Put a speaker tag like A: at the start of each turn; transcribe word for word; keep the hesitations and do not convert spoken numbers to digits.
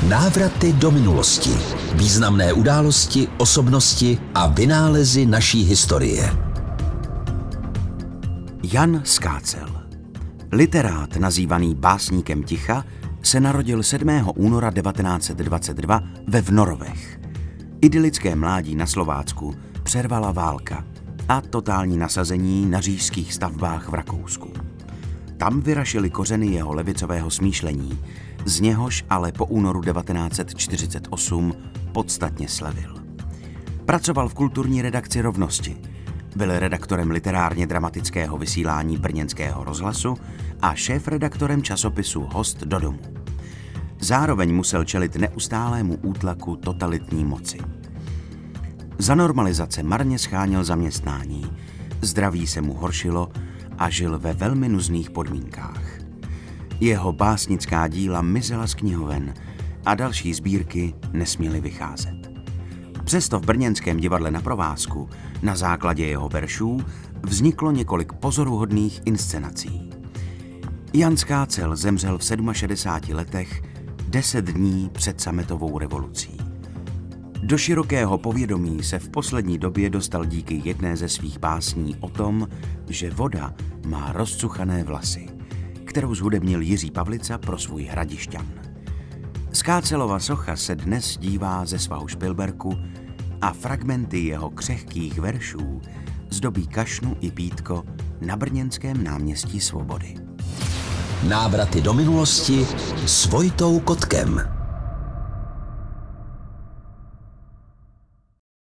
A: Návraty do minulosti. Významné události, osobnosti a vynálezy naší historie.
B: Jan Skácel, literát nazývaný básníkem ticha, se narodil sedmého února devatenáct set dvacet dva ve Vnorovech. Idylické mládí na Slovácku přervala válka a totální nasazení na říšských stavbách v Rakousku. Tam vyrašily kořeny jeho levicového smýšlení, z něhož ale po únoru devatenáct set čtyřicet osm podstatně slevil. Pracoval v kulturní redakci Rovnosti, byl redaktorem literárně dramatického vysílání brněnského rozhlasu a šéfredaktorem časopisu Host do domu. Zároveň musel čelit neustálému útlaku totalitní moci. Za normalizace marně sháněl zaměstnání, zdraví se mu horšilo a žil ve velmi nuzných podmínkách. Jeho básnická díla mizela z knihoven a další sbírky nesměly vycházet. Přesto v brněnském divadle Na provázku na základě jeho veršů vzniklo několik pozoruhodných inscenací. Jan Skácel zemřel v šedesáti sedmi letech, deset dní před sametovou revolucí. Do širokého povědomí se v poslední době dostal díky jedné ze svých básní o tom, že voda má rozcuchané vlasy, kterou zhudebnil Jiří Pavlica pro svůj Hradišťan. Skácelova socha se dnes dívá ze svahu Špilberku a fragmenty jeho křehkých veršů zdobí kašnu i pítko na brněnském náměstí Svobody.
A: Návraty do minulosti s Vojtou Kotkem.